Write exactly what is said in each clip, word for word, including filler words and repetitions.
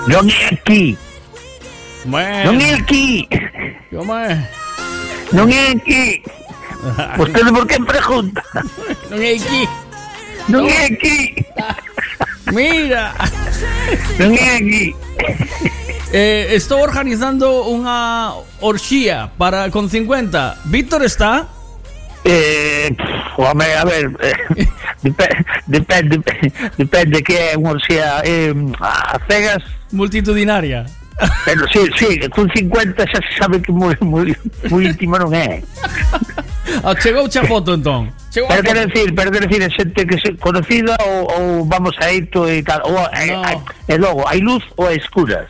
Non é aquí. Bueno. Non é aquí. Como é? Non é aquí. Vostede por que pregunta? Non é aquí. Non é aquí. Mira. Non é aquí. Eh, estou organizando unha orxía para con cincuenta. Víctor está? Eh, home, a ver, eh, depende, depende, depende que é unha orxía eh, a cegas. Multitudinaria. Pero sí, sí, con cincuenta xa se sabe que moi, moi, moi íntimo non é. Ah, chegou xa foto entón. Chegou Pero quero foto. decir, pero quero decir, é xente que se conocida ou, ou vamos a ir e tal, ou é, No. é, é logo, hai luz ou é escuras?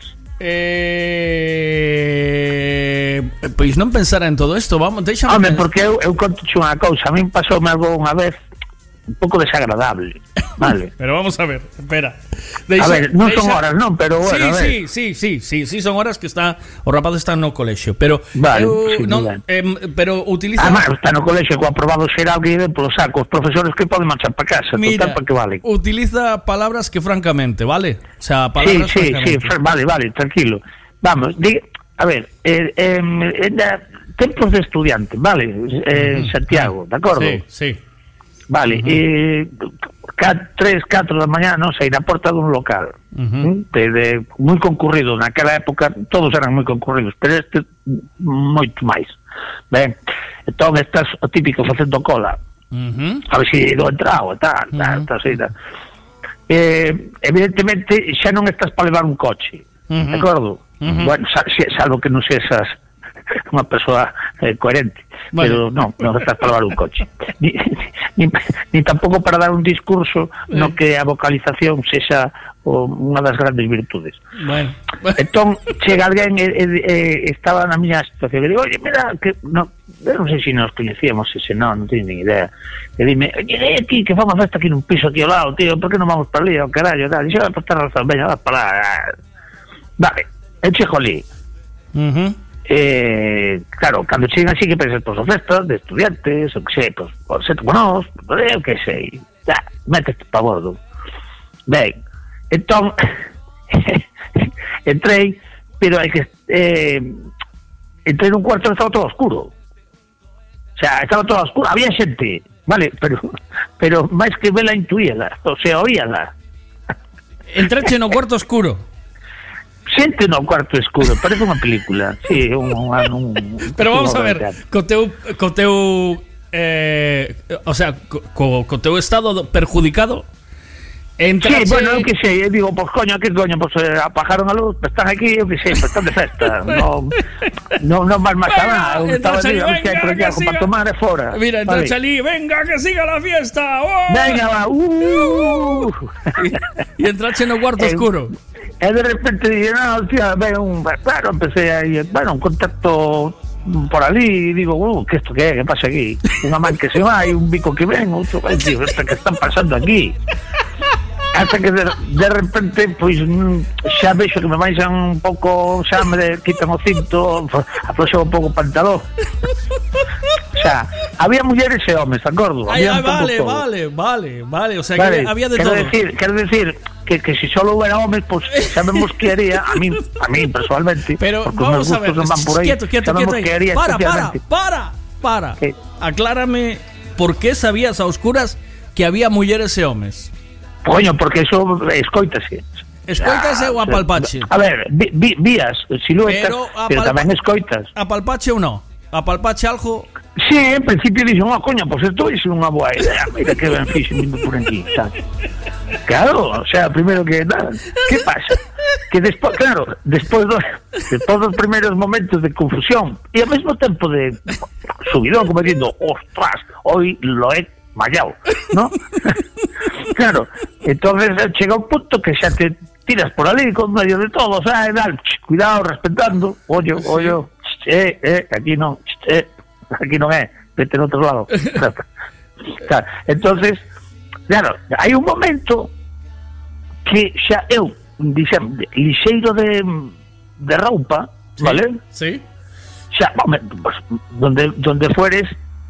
Eh, pois non pensara en todo isto, vamos, deixame. Home, porque eu, eu conto unha cousa, a min pasoume algo unha vez un pouco desagradable, vale? Pero vamos a ver, espera. A ver, non son horas, non, pero bueno, a ver. Sí, sí, sí, sí, sí, sí, son horas que está o rapaz está no colexio, pero Vale, eu, sí, non, vale. eh, pero utiliza. Además, está no colexio co aprobado xeral que lle polo saco os profesores que poden marchar para casa, Mira, total, para que vale. utiliza palabras que francamente, ¿vale? O sea, Sí, palabras sí, sí, francamente. fr- vale, vale, tranquilo. Vamos, di, a ver, eh, eh, eh, tempos de estudiante, vale, eh, Ujú. Santiago, de acordo? Sí, sí. Vale, Ujú. eh, tres, catro da mañá, non sei, na porta dun local, Ujú. de, de, moi concurrido, naquela época todos eran moi concurridos, pero este moito máis. Ben, entón estás o típico facendo cola, Ujú. a ver se do entrado, tal, tal, Ujú. tal, tal, tal. Eh, evidentemente xa non estás para levar un coche, Ujú. de acordo? Ujú. Bueno, sal, salvo que non sexas unha persoa eh, coherente, Vale. pero non, non estás para levar un coche, ni, ni, ni tampouco para dar un discurso no que a vocalización sexa o, unha das grandes virtudes. Bueno. Entón, chega alguén e, e, e estaba na miña situación e digo, oye, mira, que no, eu non sei se nos coñecíamos, ese non, non teño ni idea. E dime, oye, aquí, que famos festa aquí nun piso aquí ao lado, tío, por que non vamos para ali, ao carallo, tal, e xa, por ter razón, veña, vas para lá. Vale, e chego ali. Ujú. Eh, claro, cando chegan así que pensas, pois, o festas de estudiantes, o que sei, pois, por ser con nós, eu que sei, ya, métete pa bordo. Ben, entón, entrei, pero hai que, eh, entrei nun cuarto e estaba todo oscuro. O sea, estaba todo oscuro, había xente, vale, pero, pero máis que vela intuíala, o sea, oíala. Entrache no cuarto oscuro. Xente no cuarto escuro, parece unha película. Sí, un, un, un Pero vamos a un- ver, co teu, co teu eh, o sea, co, co, co teu estado perjudicado. Entrache... Sí, bueno, eu que sei, eu digo, pois coño, que coño, pois eh, apagaron a luz, pois están aquí, eu que sei, pois están de festa. Non, non, non vas máis a nada. Eu estaba Entrache ali, ali, a ver se hai venga, por aquí que algo siga. para tomar e fora. Mira, Vale. entrache ali, venga, que siga la fiesta. ¡Oh! Venga, va, uh, Y entrache no cuarto Eh, oscuro. E de repente dije, no, tío, ve un, claro, empecé aí, bueno, un contacto por ali, e digo, uh, que isto que é, que pasa aquí? Unha man que se vai, un bico que ven, outro, vai, tío, esto que están pasando aquí? Hasta que de, de repente, pois, mm, xa vexo que me baixan un pouco, xa me de, quitan o cinto, afloxo un pouco o pantalón. O sea, había mulleres e homes, de acordo? Ay, Había ay, un pouco vale, todo. vale, vale, vale. O sea, Vale, que había de quero todo. decir, quero decir que, que si solo hubiera hombres, pues sabemos que haría, a mí, a mí personalmente, Pero porque vamos meus a ver, gustos non van por aí, quieto, quieto, sabemos quieto. que ahí. haría Para, para, especialmente. para, para. ¿Qué? Aclárame por qué sabías a oscuras que había mulleres e homes. Coño, porque eso escoítase. Escoítase ou apalpache? A ver, vi, vi, vías, siluetas, Pero pero, apalpa- tamén escoitas. Apalpache ou no? Apalpache algo. Sí, en principio dixo, oh, coño, pues esto é unha boa idea, mira que ben fixo vindo por aquí, sabes? Claro, o sea, primero que nada, ¿qué pasa? Que despois, claro, despois dos, despois dos primeiros momentos de confusión e ao mesmo tempo de subidón, como dicindo, ostras, hoy lo he mallado, ¿no? Claro, entonces chega un punto que xa te tiras por ali con medio de todo, ¿sabes? Dale, cuidado, respetando, ollo, ollo, eh, eh, aquí non, eh, aquí non é, vete no outro lado. Claro, entonces, claro, hai un momento que xa eu, dixen, lixeiro de, de roupa, Sí, vale? Sí. Xa, home, pues, donde, donde fueres,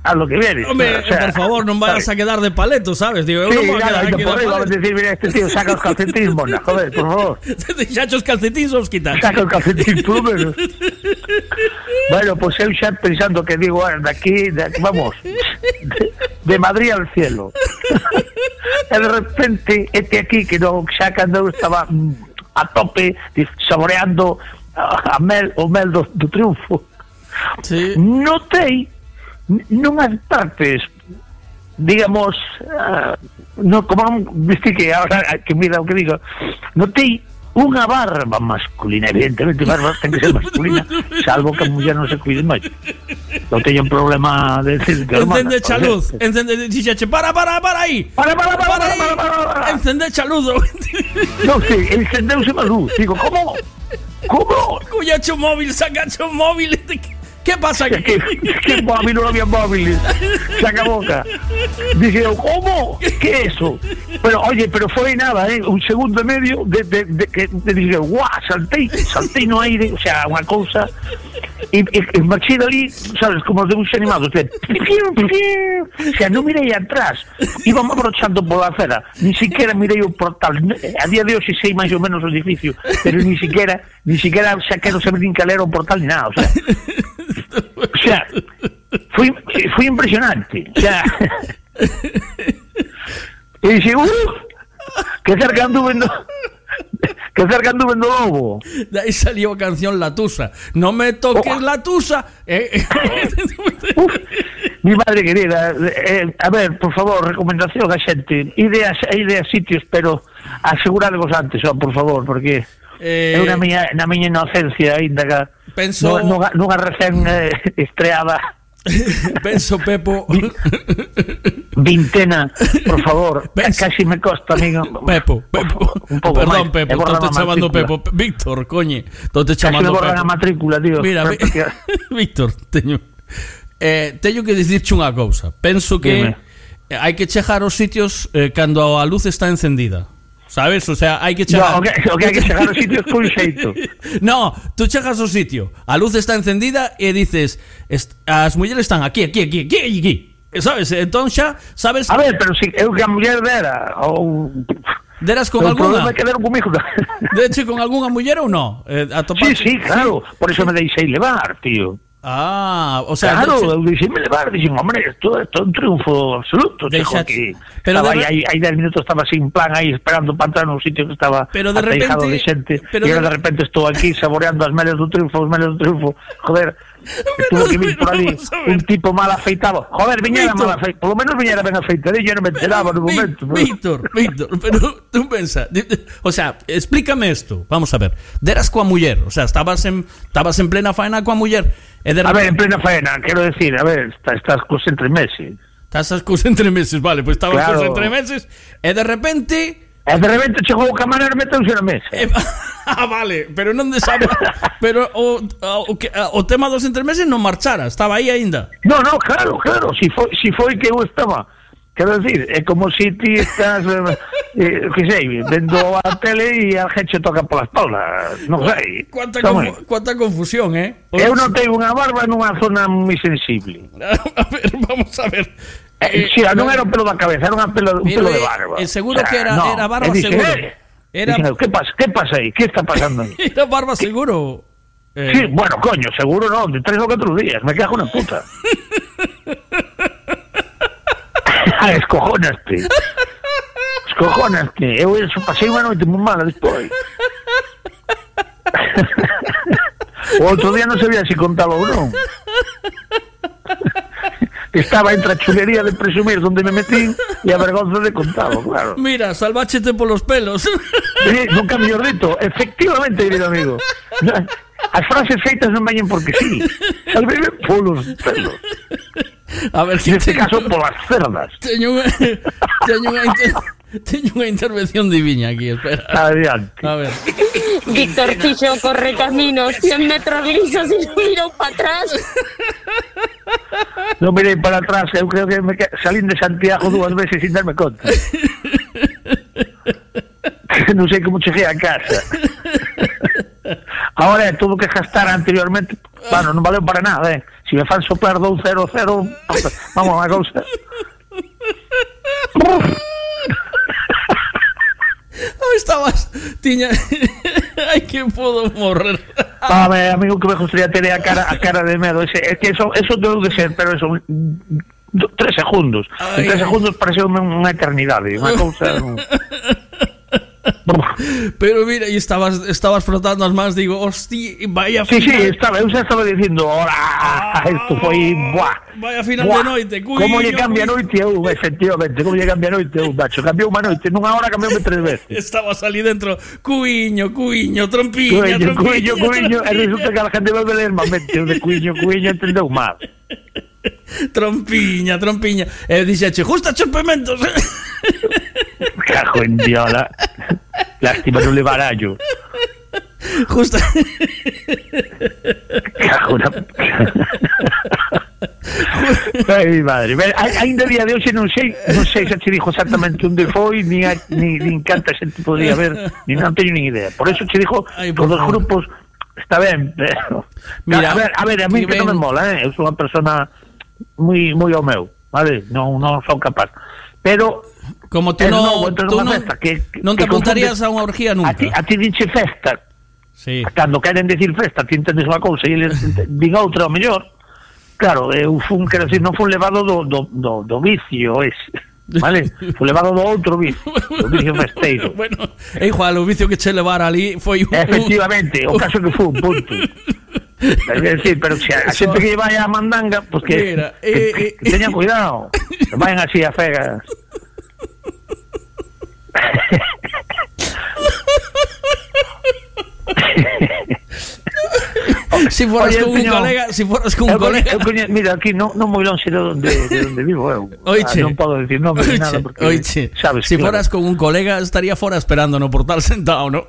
a lo que viene. Hombre, o sea, por favor, non vayas ¿sabes? a quedar de paleto, ¿sabes? Digo, sí, eu non vou a quedar aquí de paleto. Vamos a decir, mira, este tío saca os calcetins, mona, joder, por favor. Xa os calcetins os quitas. Saca os calcetins, por lo menos. Bueno, pues eu xa pensando que digo, de aquí, de aquí vamos, de, de Madrid al cielo. E de repente, este aquí, que non, xa cando eu estaba a tope, saboreando a mel, o mel do, do triunfo, sí. Notei nunhas partes, digamos, uh, no, como viste que ahora que mira o que digo, notei unha barba masculina, evidentemente barba ten que ser masculina, salvo que a muller non se cuide máis. Non teño un problema de decir que encende xa luz, encende xixache, para, para, para aí. Para, para, para, para, para, para, para. Encende xa luz. Non sei, encendeuse a luz. Digo, como? Como? Cullache o móvil, sacache o móvil. ¿Qué pasa aquí? ¿Qué, qué móvil? No había móviles. Saca boca. Dije, ¿cómo? ¿Qué es eso? Pero, oye, pero fue nada, ¿eh? Un segundo y medio de, de, de, de, de dije, guau, saltei, saltei no aire, o sea, una cosa. Y, y, y marché de allí, ¿sabes? Como de un animado. O sea, o sea, no miré atrás. Íbamos abrochando por la acera. Ni siquiera miré un portal. A día de hoy sí sé más o menos el edificio, pero ni siquiera, ni siquiera saqué, no sabía ni calera un portal ni nada, o sea. O sea, fue, fue impresionante. O sea, y dije, ¡uh! ¡Qué cerca anduve no! ¡Qué cerca anduve no lobo! De ahí salió canción La Tusa. No me toques oh. La Tusa. Eh, Uf, mi madre querida, eh, a ver, por favor, recomendación a xente. Ideas, ideas sitios, pero asegurádevos antes, oh, por favor, porque é eh, na miña, na miña inocencia ainda que penso nunha, nunha recén eh, estreada. Penso, Pepo. Vintena, por favor. Penso. Casi me costa, amigo. Pepo, Pepo. Un pouco Perdón, máis. Pepo, estou te chamando Pepo. Víctor, coñe. Estou te chamando Pepo. Casi me borran a matrícula, tío. Mira, Víctor, teño eh, teño que dicirche unha cousa. Penso que Dime. hai que chegar aos sitios eh, cando a luz está encendida. ¿Sabes? O sea, hai que chegar... No, o que, o que hai que chegar aos sitios con xeito. No, tú chegas ao sitio, a luz está encendida e dices, as mulleres están aquí, aquí, aquí, aquí, aquí. ¿Sabes? Entón xa, sabes... A ver, pero si eu que a muller dera, ou... Deras con alguna? O problema é que deron comigo. Deche con algunha muller ou no? Eh, sí, sí, claro. Sí. Por eso me deixei levar, tío. Ah, o sea, claro, eu deixei-me levar, dixen, hombre, isto é un triunfo absoluto, chejo, que pero estaba de... aí, aí dez minutos estaba sin plan aí esperando para entrar nun sitio que estaba ateijado de xente, e de... de repente estou aquí saboreando as meles do triunfo, os meles do triunfo, joder, estuvo que vir por ali un tipo mal afeitado, joder, viñera mal afeitado, por lo menos viñera ben afeitado, yo non me enteraba no momento. Víctor, Víctor, pero tú pensa, o sea, explícame esto, vamos a ver, deras coa muller, o sea, estabas en, estabas en plena faena coa muller. De a ver, en plena faena, quiero decir, a ver, estás cos entre meses. Estás cos entre meses, vale, pues estabas claro. cos entre meses, e de repente... E de repente chegou o camarero e meteuse na mesa. E, ah, vale, pero non de saber... pero o, o, o, o tema dos entre meses non marchara, estaba aí aínda. No, no, claro, claro, si foi, si foi que eu estaba... Quero decir, é como se si ti estás, eh, que sei, vendo a tele e a gente toca pola espalda, non sei. Cuánta, confu cuánta confusión, eh? O eu non tengo unha barba nunha zona moi sensible. A ver, vamos a ver. Eh, si, sí, non era un pelo da cabeza, era un pelo, un pelo de barba. Eh, seguro o sea, que era, no, era barba dice, seguro. Eh, era... dice, ¿qué pasa? ¿Qué pasa aí? ¿Qué está pasando aí? Era barba seguro. Eh... Sí, bueno, coño, seguro non, de tres ou catro días, me cago na puta. Ah, escojonaste. Escojonaste. Eu eso pasei unha noite moi mala despois. O outro día non sabía se contalo ou non. Estaba entre a chulería de presumir onde me metí e a vergonza de contalo, claro. Mira, salváchete polos pelos. Sí, nunca mellor dito. Efectivamente, querido amigo. As frases feitas non veñen porque sí. Salveme polos pelos. A ver, neste teño, caso polas cerdas. Teño unha teño unha inter, teño unha intervención diviña aquí, espera. Adiante. A ver. Víctor fixo corre caminos cien metros lisos e mirou para atrás. Non mirei para atrás, eu creo que me salín de Santiago dúas veces sin darme conta. Non sei como cheguei a casa. Ahora é todo que gastar anteriormente, bueno, non valeu para nada, eh. se me fan soplar dous cero cero, vamos a cousa. Oh, estabas, tiña... Ai, que podo morrer. A ver, amigo, que me gustaría ter a cara a cara de medo. Ese, é que eso, eso deu de ser, pero eso, do, tres segundos. Ay, en tres segundos pareceu unha eternidade, unha cousa... Pero mira, e estabas estabas frotando as mans, digo, hosti, vaya final. Sí, sí, estaba, eu xa estaba dicindo, ora, ah, isto foi, buah. Vaya final buah, de noite, cuiño. Como lle cambia a noite eu, efectivamente, como lle cambia a noite eu, macho, cambiou unha noite, nunha hora cambioume tres veces. Estabas ali dentro, cuiño, cuiño, trompiña, cuiño, trompiña. Cuiño, cuiño, e resulta que a gente vai ler malmente, o de cuiño, cuiño, entendeu mal. Trompiña, trompiña. E dixeche, justa chompementos. Cajo en diola. Lástima non le barallo. Justa. Cajo na... Ai, madre. Ainda día de hoxe non sei, non sei se te dixo exactamente onde foi, ni, a, ni, ni canta xente podía ver, ni non teño nin idea. Por eso te dixo, por dos grupos está ben, pero... Mira, a ver, a ver, a mí que non me mola, eh? Eu sou unha persona moi moi ao meu, vale? Non non son capaz. Pero como tú no, no, tú no, que, non te apuntarías a unha orgía nunca. A ti, a ti dixe festa. Sí. Cando queren decir festa, ti entendes unha cousa e eles din outra ao mellor. Claro, eu fun, quero decir, non fun levado do, do, do, do vicio ese, vale? Fun levado do outro vicio, do vicio festeiro. Bueno, é igual, o vicio que che levara ali foi un... Efectivamente, o caso que fun, punto. É decir, pero se a xente que vai a mandanga, pues que, Mira, eh, que, que, que teñan cuidado, que vayan así a fegas. Si foras con un colega, si foras con un colega. Mira, aquí non non moi longe de onde de onde vivo eu. Oiche, non podo decir nome ni nada porque oiche, sabes, si foras con un colega estaría fora esperando no portal sentado, ¿no?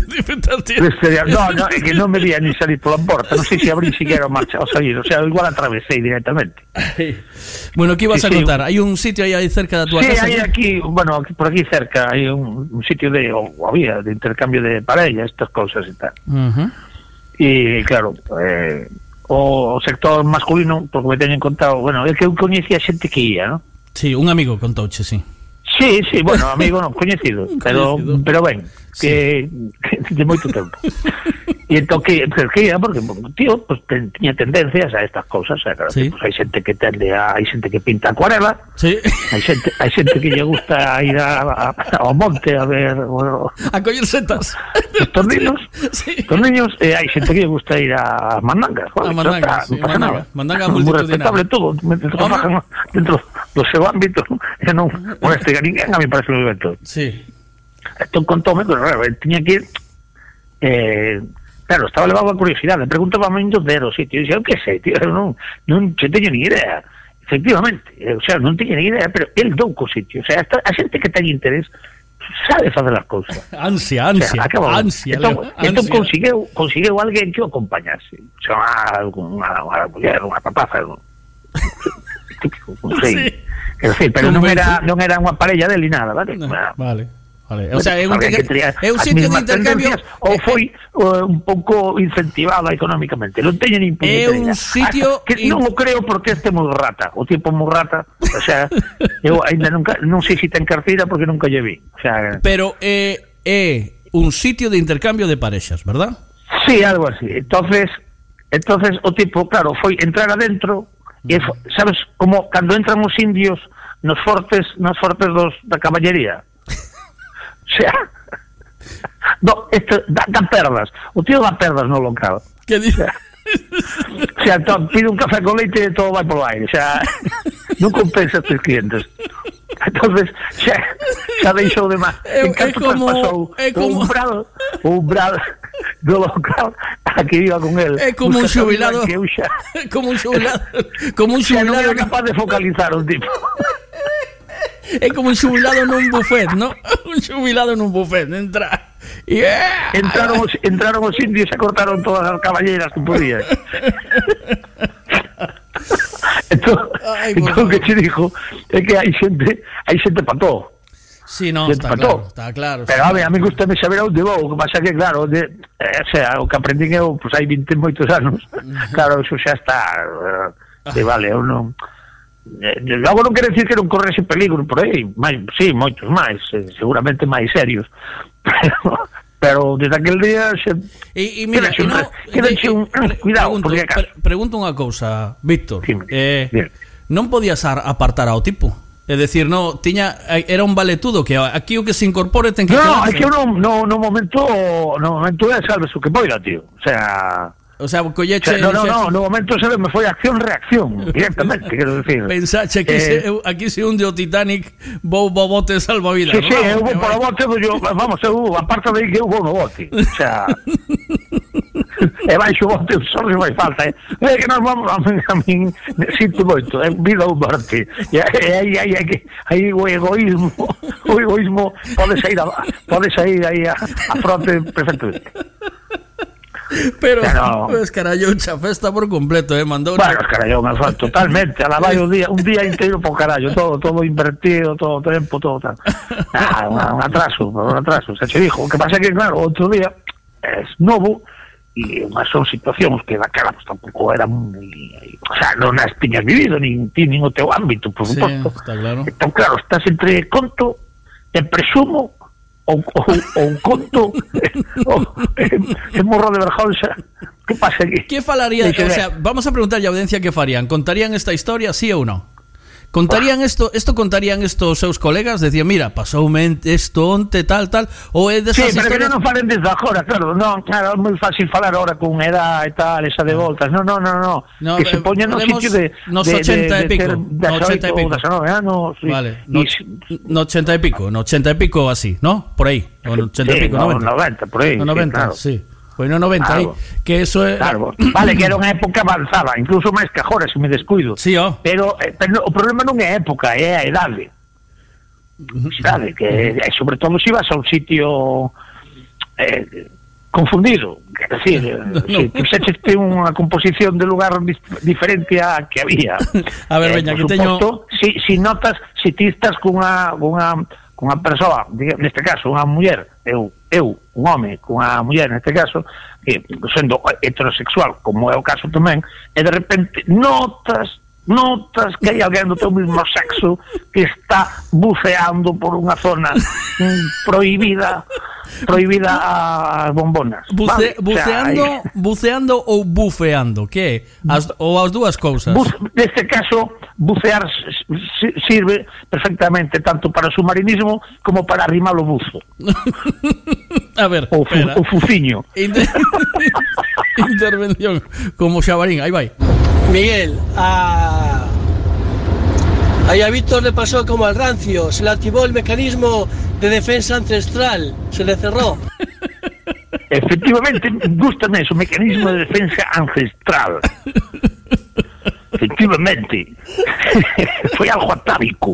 No, no, é que non me vía ni salir pola porta, non sei se abrí siquiera o marcha o salir, o sea, igual atravesei directamente. Bueno, que ibas sí, a contar? Sí, hai un sitio aí cerca da tua sí, casa? Sí, hai aquí, bueno, aquí, por aquí cerca hai un, un sitio de, o había, de intercambio de parella, estas cousas e tal. Uh-huh. E, claro, eh, o sector masculino, porque me teñen contado, bueno, é que eu coñecía xente que ia, ¿no? Sí, un amigo contouche, sí. Sí, sí, bueno, amigo non, coñecido, pero pero ben, que, sí. que de moito tempo. E entón que, que ia, porque, tío, pues, ten, tiña tendencias a estas cousas, o sea, claro, sí. Pues, hai xente que tende a, hai xente que pinta acuarela, sí. hai xente hai xente que lle gusta ir a, a, ao monte a ver... Bueno, a coller setas. Os torniños, sí. torniños, e hai xente que lle gusta ir a mandangas. A mandangas, sí, mandanga, mandanga multitudinaria. Todo, dentro, dentro do seu ámbito, que non moleste a ninguén, a mí parece un evento. Sí. Entón contóme, pero claro, tiña que ir, eh, claro, estaba levado a curiosidade, preguntaba a mí do zero sitio, e dixo, eu que sei, tío, non, non te teño ni idea. Efectivamente, o sea, non teño ni idea, pero el dou co sitio, o sea, hasta a xente que ten interés sabe facer as cousas. Ansia, ansia, o sea, ansia. Entón, entón consigueu, consigueu alguén que o acompañase, o sea, unha, unha muller, unha rapaza, non sei. Sí. En fin, pero non era non era unha parella dele nada, vale? No, vale. Vale. O sea, é un, é un sitio de intercambio ou foi uh, un pouco incentivada económicamente. Non teño nin É puñetera. un sitio ah, que in... non o creo porque este moi rata, o tipo moi rata, o sea, eu ainda nunca non sei se ten carteira porque nunca lle vi. O sea, pero é eh, é un sitio de intercambio de parexas, ¿verdad? Sí, algo así. Entonces, entonces o tipo, claro, foi entrar adentro e sabes como cando entran os indios nos fortes, nos fortes dos da caballería. O sea, no, esto, da, da perdas. O tío da perdas no local. Que dice? O sea, to, pide un café con leite e todo vai polo aire. O sea, non compensa estes clientes. Entonces, xa, xa deixou de máis. En canto pasou o umbral, o umbral do local a que iba con él. É como un xubilado. É como un xubilado. Como un xubilado. Xa non era capaz de focalizar un tipo. É como un xubilado nun buffet, ¿no? Un xubilado nun buffet, entra. Yeah. Entraron os, entraron os indios e cortaron todas as caballeras que podían. Entón, entón que che dijo é que hai xente, hai xente para todo. Sí, no, está claro, está claro. Pero a mí, a mí gustame saber onde vou, o que pasa que, claro, de, eh, o sea, o que aprendín eu, pois hai vinte e moitos anos, claro, eso xa está, uh, de vale, eu non... Eh, logo non quero dicir que non correse peligro por aí, máis, sí, moitos máis, eh, seguramente máis serios, pero... Pero desde aquel día se... E, e mira, e no, quédense un... Pre, cuidado, pregunto, porque pre, pregunto unha cousa, Víctor. Sí, eh, non podías apartar ao tipo? É dicir, no, tiña, era un valetudo que aquí o que se incorpore ten que... No, é que no, no, no momento no momento é salves o que poida, tío. O sea... O sea, colleche... O sea, no, no, no, no momento se me foi acción-reacción, directamente, quero decir. Pensache que eh, se, aquí se hunde o Titanic, vou bo bote salvavidas. Sí, sí, eu vou polo bote, yo, vamos, eu, aparte de que eu vou no bote. O sea... e baixo o bote, só se vai falta, eh? É que nós vamos, a min, a min sinto moito, é vida ou morte. E aí, aí, aí, aí o egoísmo, o egoísmo pode sair, a, pode sair aí a, a fronte perfectamente. Pero, pero pues, carallo, xa festa por completo, eh, mandou. Bueno, carallo, me fue totalmente, a la vai un día, un día inteiro por carallo, todo, todo invertido, todo tempo, todo tal. Ah, un, un atraso, un atraso, se che dijo. O que pasa que, claro, outro día es novo e unhas son situacións que daquela pues, tampouco eran moi, o sea, non as tiñas vivido, nin ti, nin o teu ámbito, por suposto. Sí, está claro. Entón, claro, estás entre conto, te presumo, ou, ou, ou conto ou e morro de vergonza. Que pasa aquí? Que falaría, o sea, vamos a preguntar a audiencia que farían. Contarían esta historia, sí ou non? Contarían esto, esto contarían estos seus colegas, decían, mira, pasoume esto onte tal tal, ou é desas sí, pero historias... que non falen desde agora, claro, non, claro, é moi fácil falar ahora con edad e tal, esa de voltas. Non, non, non, non. No, que se poñan no sitio de nos ochenta e pico, no ochenta e pico. Anos, sí. Vale, no, no ochenta e pico, no ochenta e pico así, ¿no? Por aí, o no ochenta e pico, no, noventa. noventa, por aí. No noventa, sí. Claro. Pois no noventa, claro. Aí, que eso é... Claro, vale, que era unha época avanzada, incluso máis que agora, se me descuido. Sí, oh. Pero, pero o problema non é a época, é a edade. Idade, que é, sobre todo se ibas a un sitio eh, confundido, quer decir, no, no. Se fixeche unha composición de lugar diferente a que había. A ver, eh, veña, que teño... Si, si notas, si ti estás cunha, cunha, cunha persoa, neste caso, unha muller, eu, eu, un home, cunha muller, neste caso, que sendo heterosexual, como é o caso tamén, e de repente notas, notas que hai alguén do teu mismo sexo que está buceando por unha zona prohibida, prohibida a bombonas. Buce, vale? Buceando, o sea, buceando ou bufeando, que? As, ou as dúas cousas? Buce, neste caso, bucear sirve perfectamente tanto para o submarinismo como para arrimar o buzo. A ver, o, fu, o fuciño. Inter... Intervención como Xabarín, aí vai. Miguel, a... ahí a Víctor le pasó como al rancio, se le activó el mecanismo de defensa ancestral, se le cerró. Efectivamente, gústame eso, mecanismo de defensa ancestral. Efectivamente. Foi algo atávico.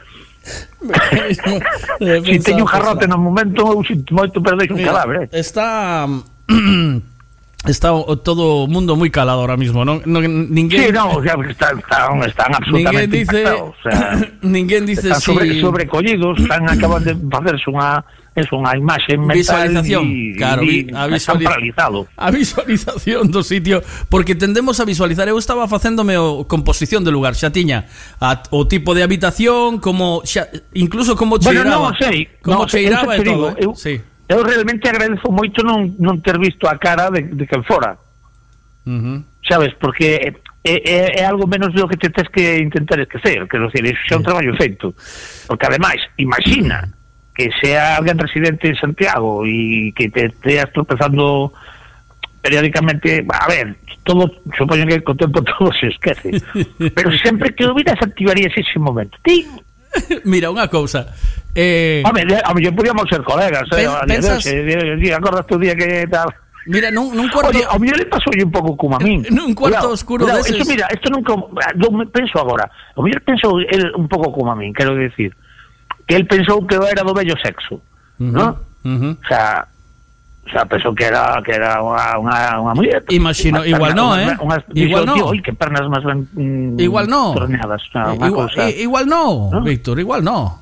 Si teño un jarrote no momento, eu sinto moito perder un cadáver. Eh. Está... Está todo o mundo moi calado ahora mismo, non? non ninguén... Sí, no, o sea, están, están, están absolutamente ninguén dice, impactados, o sea, ninguén dice están si... sobre, sobrecollidos, están acaban de facerse unha es unha imaxe mental visualización, y, claro, y, a, visualiz a visualización do sitio, porque tendemos a visualizar. Eu estaba facéndome o composición do lugar, xa tiña a, o tipo de habitación, como xa, incluso como cheiraba, bueno, non sei, como no, cheiraba e todo, eu, sí. Eu realmente agradezo moito non, non ter visto a cara de, de quen fora. Uh-huh. Sabes, porque é, é, é algo menos do que te tens que intentar esquecer, quero decir, iso é un traballo feito. Porque ademais, imagina que sea alguén residente en Santiago e que te esteas tropezando periódicamente, a ver, todo, supoño que con tempo todo se esquece, pero sempre que o viras activarías ese momento. Ting. Mira, unha cousa, eh... Home, a mellor podíamos ser colegas, eh? Pensas... Acordas tu día que tal... Mira, nun, nun cuarto... Oye, a mellor le pasou un pouco como a min. Nun cuarto cuidado, oscuro cuidado, deses... Eso, mira, esto nunca... Eu penso agora, a mellor pensou el un pouco como a min, quero decir, que el pensou que eu era do bello sexo, uh-huh, ¿no? Uh-huh. O sea... O sea, pensou que era que era unha unha unha muller. Imagino, igual no, eh. Unas, igual no. Oi, que pernas máis ben mm, igual no. Torneadas, o sea, igual, cosa. igual no, ¿no? Víctor, igual no.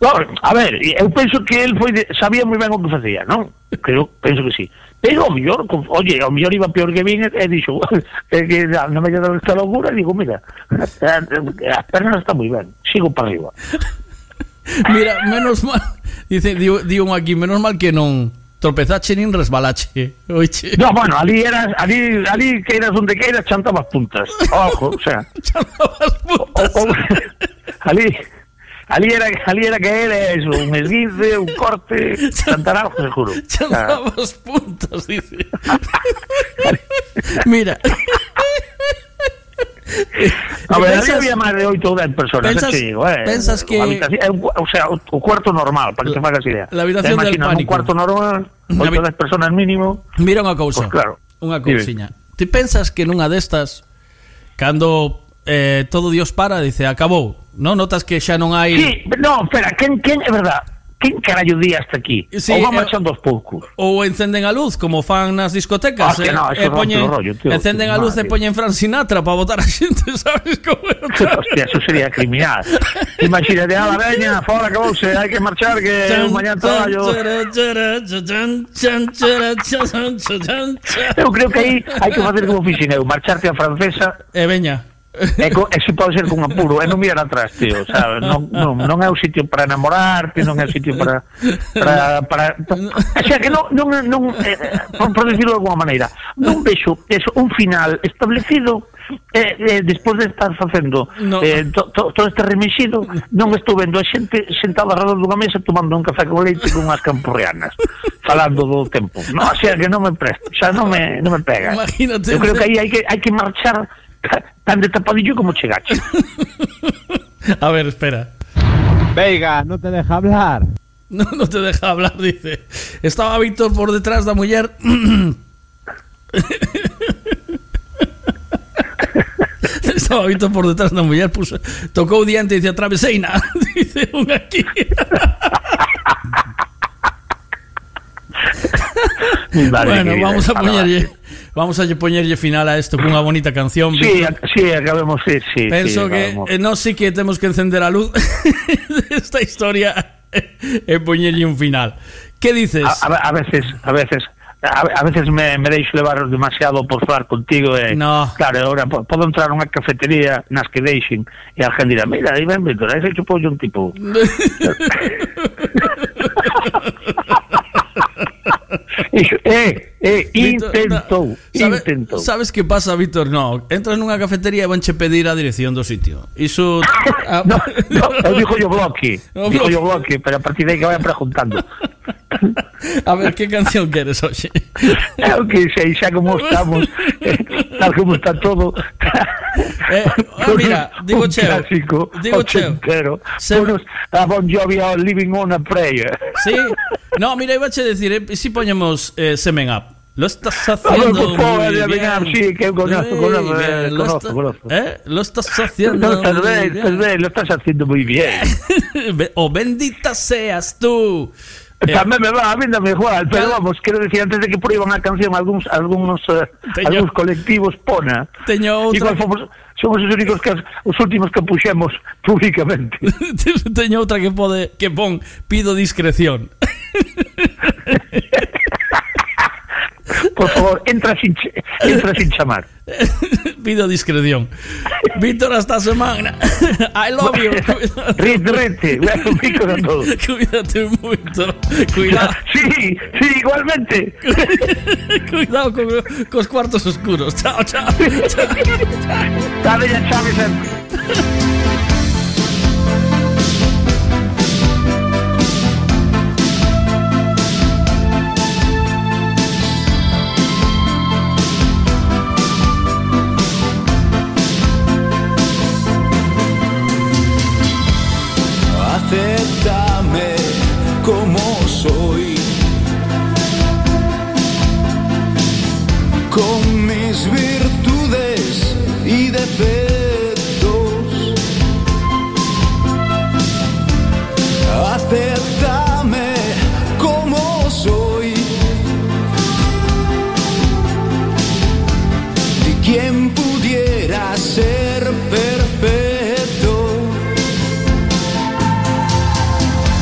No, a ver, eu penso que el foi de, sabía moi ben o que facía, non? Creo, penso que sí. Pero ao mellor, oye, ao mellor iba peor que vin e dixo, é que non me queda esta locura, digo, mira, as pernas está moi ben, sigo para arriba. Mira, menos mal, dice, digo, digo aquí, menos mal que non tropezache nin resbalache. Oiche. No, bueno, ali eras, ali, ali que eras onde que eras, chantabas puntas. Ojo, o sea. Chantabas puntas. O, o, ali, ali era, ali era que era eso, un esguince, un corte, chantar algo, seguro. Chantabas o sea, puntas, dice. Mira. A ver, pensas, había máis de oito ou dez personas, pensas, digo, eh, pensas que... O sea, o, o cuarto normal, para que te fagas idea. La habitación del pánico. Un cuarto normal, oito ou dez personas mínimo. Mira unha cousa, pues claro, unha cousiña. Ti pensas que nunha destas, cando eh, todo Dios para, dice, acabou, non? Notas que xa non hai... Sí, no, espera, quen, quen, é verdad, quen carallo di hasta aquí? Sí, ou van eh, marchando aos poucos? Ou encenden a luz, como fan nas discotecas. Hostia, eh, no, e poñen, rollo, tío, encenden tío, a luz madre. e poñen Frank Sinatra para botar a xente, sabes como é? Hostia, eso sería criminal. Imagínate, a la veña, fora, acabouse, hai que marchar, que mañán traballo. Eu creo que aí hai que facer como fixen eu, marcharte a francesa. E veña. E, co, e se pode ser con apuro, e non mirar atrás, tío, sabes? Non, non, non é o sitio para enamorarte, non é o sitio para para, para, para o sea, que non, non, non eh, por, por decirlo de alguma maneira, non vexo eso, un final establecido eh, eh, despois de estar facendo no. eh, to, to, todo este remexido, non estou vendo a xente sentada alrededor dunha mesa tomando un café con leite con unhas campurrianas falando do tempo, non, o sea, que non me presto, xa non me, non me pega. Imagínate. Eu creo que aí hai que, hai que marchar tan de tapadillo como chegache. A ver, espera. Veiga, no te deja hablar. No, no te deja hablar, dice. Estaba Víctor por detrás da muller. Estaba Víctor por detrás da muller, puso, tocou diante e dice, traveseina. Dice un aquí. Vale, bueno, vamos a poñerlle Vamos a poñerlle final a isto cunha bonita canción. Sí, a, sí, acabemos, sí, sí. Penso sí, que eh, non sí que temos que encender a luz desta historia e poñerlle un final. Que dices? A, a, a veces, a veces a, a veces me, me deixo levar demasiado por falar contigo e, no. Claro, ahora podo entrar nunha cafetería nas que deixen e a gente dirá, mira, aí ven Víctor, aí se chupou un tipo. eh, eh, intentou, sabe, intentou. Sabes que pasa, Víctor? No, entras nunha cafetería e vanche pedir a dirección do sitio. Iso a... no, no, eu dixo yo bloque, no, dixo yo bloque, pero a partir de aí que vayan preguntando. A ver, que canción queres hoxe? Eu que sei, xa como estamos, eh, tal como está todo. Eh, ah, mira, digo cheo, clásico, digo cheo. Se... Unos a Bon Jovi a Living on a Prayer. Sí, no, mira, iba a decir, eh, si ponemos eh, Semen Up. Lo estás haciendo oh, muy bien. bien. Sí, que conozco, conozco, eh, lo, conozco, está, conozco. ¿Eh? Lo estás haciendo no, tal muy vez, bien. Tal vez, lo estás haciendo muy bien. O bendita seas tú. Tamén me va, a mí dame igual, pero claro. Vamos, quero decir, antes de que proíban a canción algúns algúns uh, algúns colectivos pona. Teño outra. Igual fomos, somos os únicos que os últimos que puxemos públicamente. Teño outra que pode que pon pido discreción. Por favor, entra sin entra sin chamar. Pido discreción. Víctor, hasta semana. I love you. Rete, rete, un pico de todo. Cuídate mucho. Cuidado. Sí, sí, igualmente. Cuidado con los cuartos oscuros. Chao, chao. Chao. Dale ya, chao, Vicente. Acéptame como soy, con mis virtudes y defectos. Acéptame como soy, y quien pudiera ser perfecto.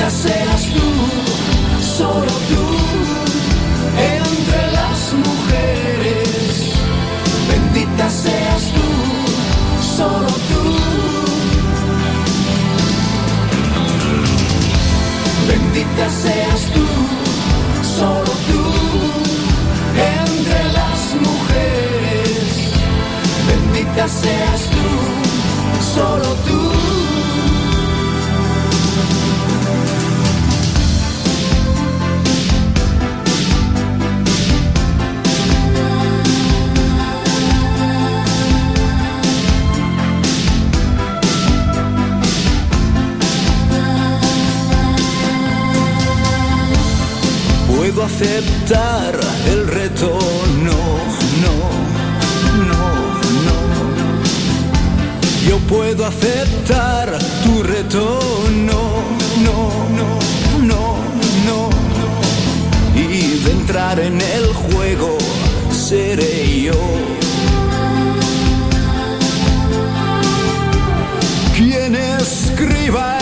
Bendita seas tú, solo tú, entre las mujeres. Bendita seas tú, solo tú. Bendita seas tú, solo tú, entre las mujeres. Bendita seas tú, solo tú. Puedo aceptar el reto, no, no, no, no. Yo puedo aceptar tu reto, no, no, no, no, no. Y de entrar en el juego seré yo quien escriba